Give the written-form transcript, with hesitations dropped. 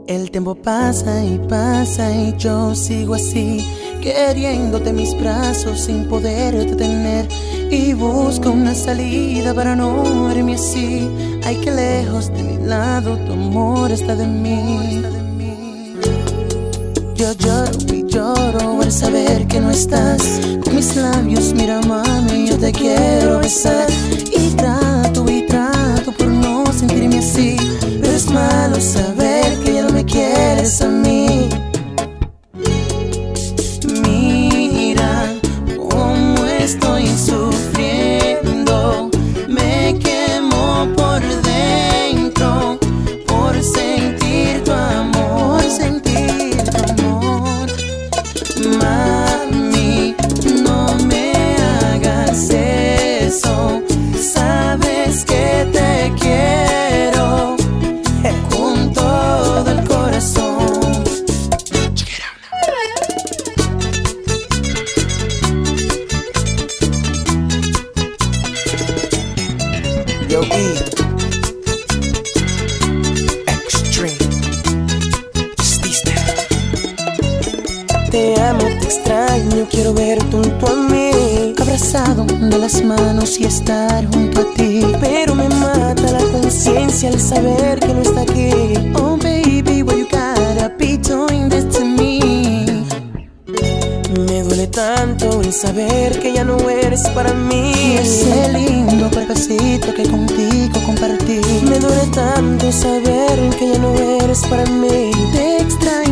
El tiempo pasa y yo sigo así, queriéndote en mis brazos sin poderte tener. Y busco una salida para no verme así. Ay, que lejos de mi lado tu amor está de mí. Yo lloro y lloro al saber que no estás. Con mis labios, mira mami, yo te quiero besar. Y trato por no sentirme así, pero es malo saber que ya no me quieres a mí. Mira cómo estoy sufriendo, me quemo por dentro por sentir tu amor, Mami, no me hagas eso, sabes que te quiero con todo el corazón. Yo, Extreme. Te amo, te extraño, quiero verte junto a mí, abrazado de las manos y estar junto a ti. Pero me mata la conciencia al saber que no está aquí. Oh baby, why you gotta be doing this to me? Me duele tanto el saber que ya no eres para mí. Ese lindo cuerpecito que contigo compartí. Me duele tanto saber que ya no eres para mí. Te extraño